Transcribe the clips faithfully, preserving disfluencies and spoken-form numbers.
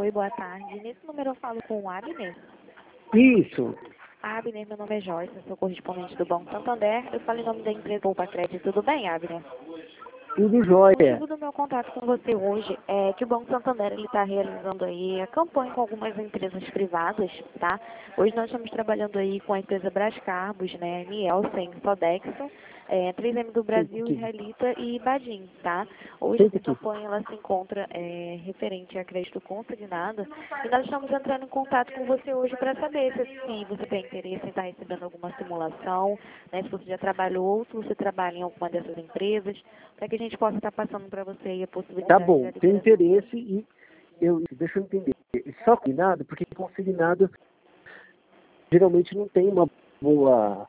Oi, boa tarde. Nesse número eu falo com o Abner. Isso. Abner, meu nome é Joyce, eu sou correspondente do Banco Santander. Eu falo em nome da empresa Poupa Crédito. Tudo bem, Abner? Tudo O jóia. motivo do meu contato com você hoje é que o Banco Santander está realizando aí a campanha com algumas empresas privadas, tá? Hoje nós estamos trabalhando aí com a empresa Brascarbos, né, Nielsen, Sodexo, é, três M do Brasil, Sim, Israelita e Badim, tá? Hoje Senta essa aqui. campanha ela se encontra é, referente a crédito consignado e nós estamos entrando em contato com você hoje para saber se, se você tem interesse em estar recebendo alguma simulação, né, se você já trabalhou ou se você trabalha em alguma dessas empresas, para que a gente possa estar passando para você aí a Tá possibilidade bom, da tem liberação. interesse e eu, deixa eu entender. Só consignado, porque consignado geralmente não tem uma boa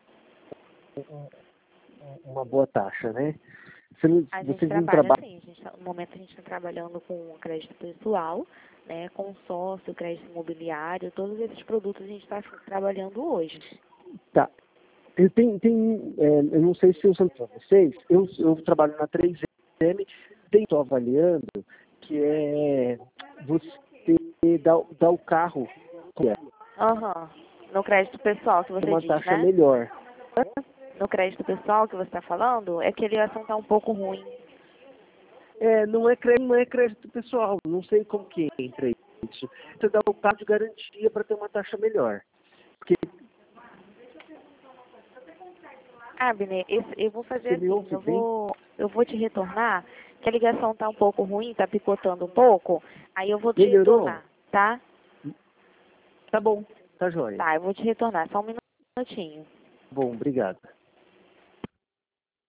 uma boa taxa, né? Você não, A gente vocês não trabalha trabalham. assim, a gente, tá- no momento a gente está trabalhando com crédito pessoal, né, consórcio, crédito imobiliário, todos esses produtos a gente está trabalhando hoje. Tá. Eu tenho, tenho é, eu não sei se eu sou para vocês, eu, eu trabalho na três M, estou avaliando que é você dar, dar o carro que é Aham. No crédito pessoal que você uma diz, taxa né? melhor. No crédito pessoal que você está falando, é que a ligação está um pouco ruim. É, não é crédito, não é crédito pessoal, não sei como que entra isso. Você dá o carro de garantia para ter uma taxa melhor. Porque Abner, esse- eu vou fazer você me assim, ouve eu bem? vou, eu vou te retornar, que a ligação está um pouco ruim, está picotando um pouco, aí eu vou te Melhorou? retornar, tá? Tá bom, tá jóia. Tá, eu vou te retornar, só um minutinho. Bom, obrigado.